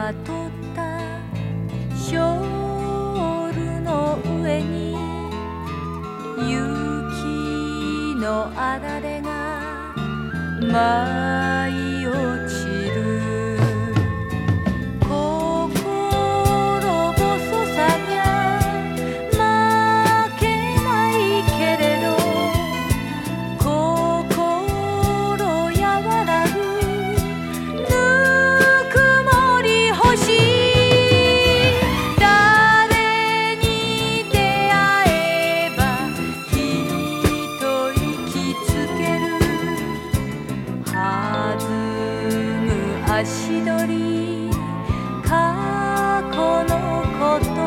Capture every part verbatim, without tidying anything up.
まとったショールの上に雪のあられが舞い落ちる。足取り過去のこと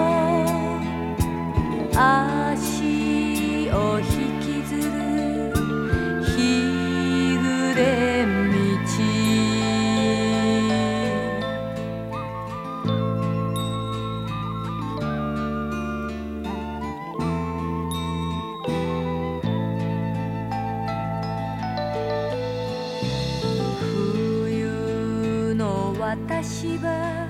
足を引きずる日暮れ道。私は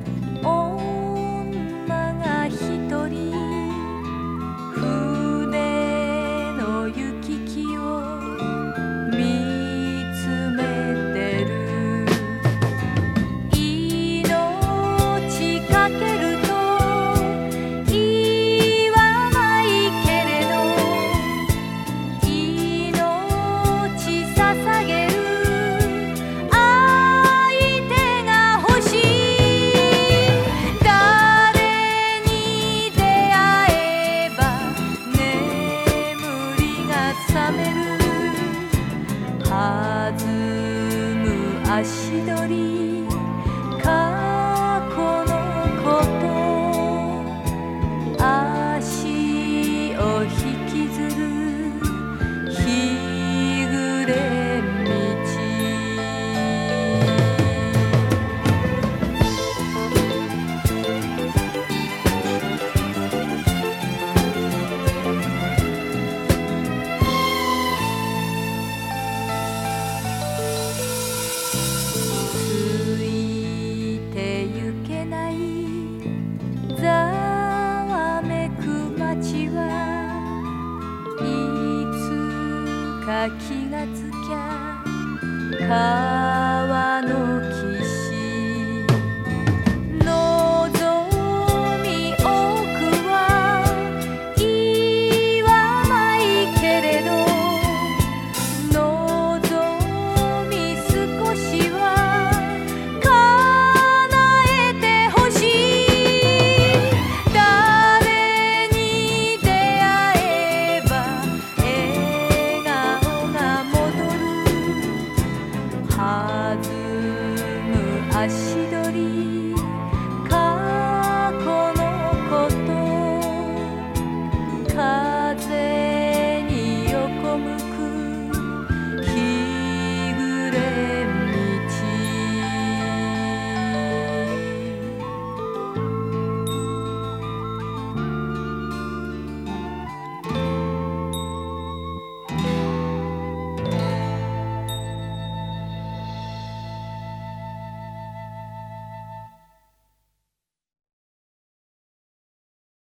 女が一人船の行き来を見つめてる。命かけると言わないけれど命捧げる弾む足取り過去のこと足を引きずる日暮れ道。ざわめく街はいつか気がつきゃ